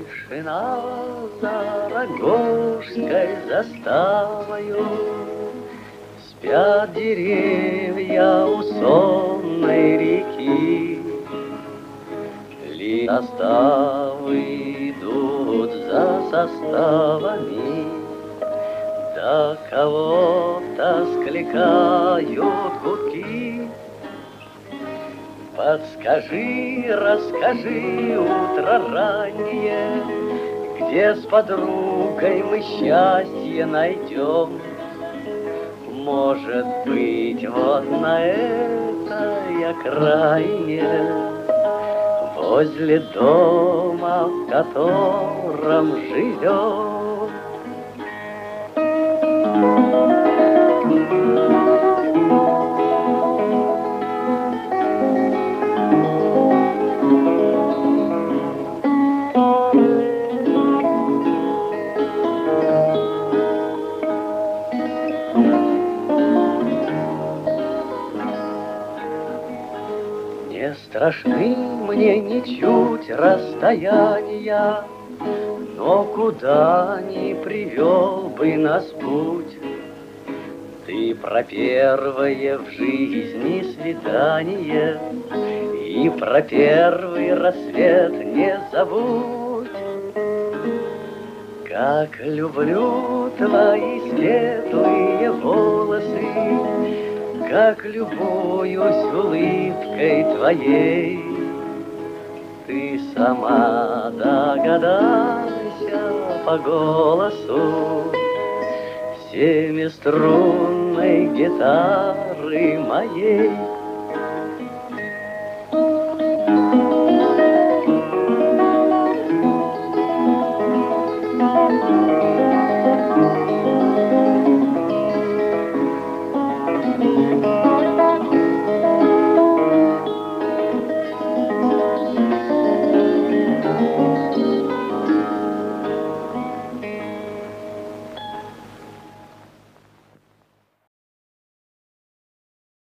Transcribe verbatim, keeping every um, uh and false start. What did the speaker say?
Тишина за Рогожской заставою, спят деревья у сонной реки. Ли составы идут за составами, да кого-то скликают гудки. Подскажи, расскажи, утро раннее, где с подругой мы счастье найдем. Может быть, вот на этой окраине, возле дома, в котором живем. Не страшны мне ничуть расстояния, но куда ни привел бы нас путь. Ты про первое в жизни свидание и про первый рассвет не забудь. Как люблю твои светлые волосы, как любуюсь улыбкой твоей. Ты сама догадайся по голосу семиструнной гитары моей.